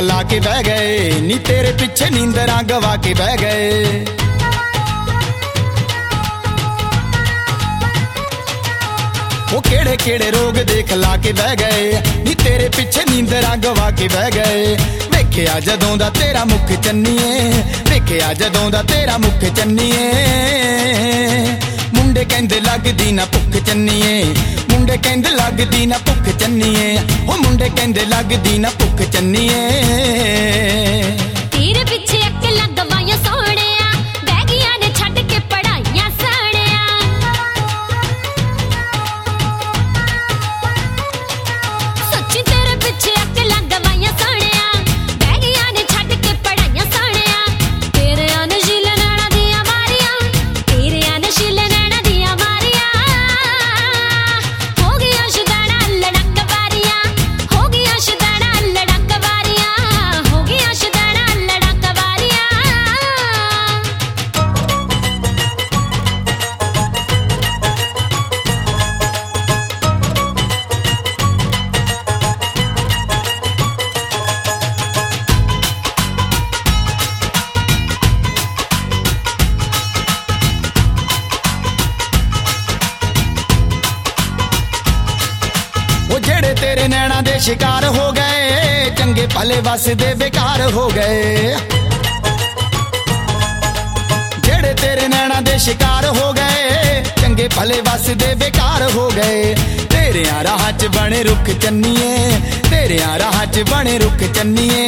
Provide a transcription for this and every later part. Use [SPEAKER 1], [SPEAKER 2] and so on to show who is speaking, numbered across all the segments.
[SPEAKER 1] ला के बह गए नी तेरे पिछे नींदरां गवा के बह गए। वो केड़े केड़े रोग देख ला के बह गए नी तेरे पिछे नींदरां गवा के बह गए। वेखिया जदों दा तेरा मुख चन्नीए, वेखिया जदों दा तेरा मुख चन्नीए, मुंडे कहंदे लगदी ना भुख चन्नीए, मुंडे कहंदे लगदी ना भुख चन्नीए, ओ मुंडे कहंदे लगदी ना भुख चन्नीए।
[SPEAKER 2] तेरे पिछे अक्लां गवाइयां सोहणिया, बह गईयां ने छड्ड के पढ़ाईयां साणिया। सच्ची तेरे पिछे अक्लां गवाइयां सोहणिया, बह गईयां ने छड्ड के पढ़ाईयां साणिया। तेरे अनशील नैणां दियां मारियां, तेरे अनशील नैणां दियां मारियां, हो गईयां शदैणां लड़क वारियां, हो गईयां शदैणां लड़क वारियां, हो गईयां शदैणां लड़क वारियां।
[SPEAKER 1] वो जेड़े तेरे नैना दे शिकार हो गए, चंगे भले वसदे बेकार हो गए। जेड़े तेरे नैना दे शिकार हो गए, चंगे भले वसदे बेकार हो गए। तेरे राह च बने रुख चन्नीए, तेरे राह च बने रुख चन्नीए,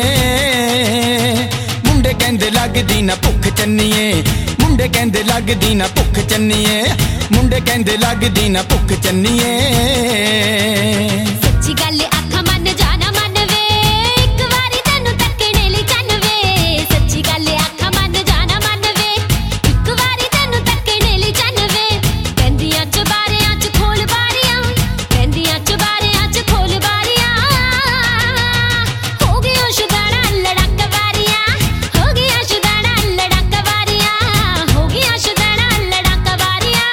[SPEAKER 1] मुंडे कहंदे लगदी ना भुख चन्नीए, मुंडे कहंदे लगदी ना भुख चन्नीए, मुंडे कहंदे लगदी ना भुख चन्नीए।
[SPEAKER 2] सच्ची गल आखां मन जाना मन वे, इक वारी तैनूं तक्कणे लई चन्न वे। सच्ची गल आखां मन जाना मन वे, इक वारी तैनूं तक्कणे लई चन्न वे। पैंदियां चबारियां च खोल बारियां, पैंदियां चबारियां च खोल बारियां, हो गईयां शदैणां लड़क वारियां, हो गईयां शदैणां लड़क वारियां, हो गईयां शदैणां लड़क वारियां।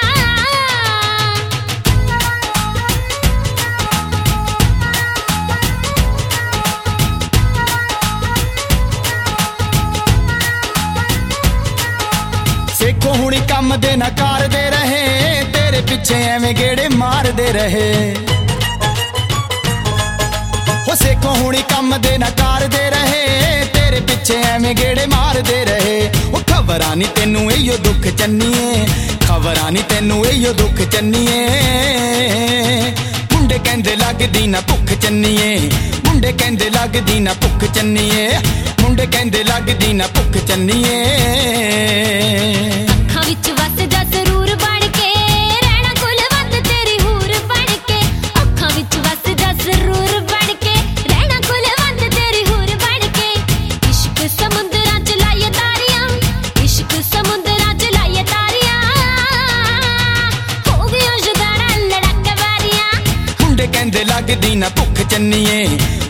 [SPEAKER 1] सेखो हुणी कम दे ना कारदे रहे, तेरे पिछे एवें गेड़े मारदे रहे। हो सेखो हुणी कम दे ना कारदे रहे, तेरे पिछे एवें गेड़े मारदे रहे। ओ खबरां नी तैनूं इहो दुख चन्नीए, खबरां नी तैनूं इहो दुख चन्नीए, मुंडे कहंदे लगदी ना भुख चन्नीए, मुंडे कहंदे लगदी ना भुख चन्नीए, मुंडे कहंदे लगदी ना भुख चन्नीए।
[SPEAKER 2] ਅੱਖਾਂ ਵਿੱਚ ਵਸਦਾ ਜ਼ਰੂਰ ਬਣ ਕੇ, ਰਹਿਣਾ ਕੁਲਵੰਤ ਤੇਰੀ ਹੂਰ ਬਣ ਕੇ। ਅੱਖਾਂ ਵਿੱਚ ਵਸਦਾ ਜ਼ਰੂਰ ਬਣ ਕੇ, ਰਹਿਣਾ ਕੁਲਵੰਤ ਤੇਰੀ ਹੂਰ ਬਣ ਕੇ। ਇਸ਼ਕ ਸਮੁੰਦਰਾਂ ਚ ਲਾਈਏ ਤਾਰੀਆਂ, ਇਸ਼ਕ ਸਮੁੰਦਰਾਂ ਚ ਲਾਈਏ ਤਾਰੀਆਂ, ਹੋ ਗਈਆਂ ਸ਼दैणां ਲੜਕ ਵਾਰੀਆਂ।
[SPEAKER 1] ਮੁੰਡੇ ਕਹਿੰਦੇ ਲੱਗਦੀ ਨਾ ਭੁੱਖ ਚੰਨੀਏ,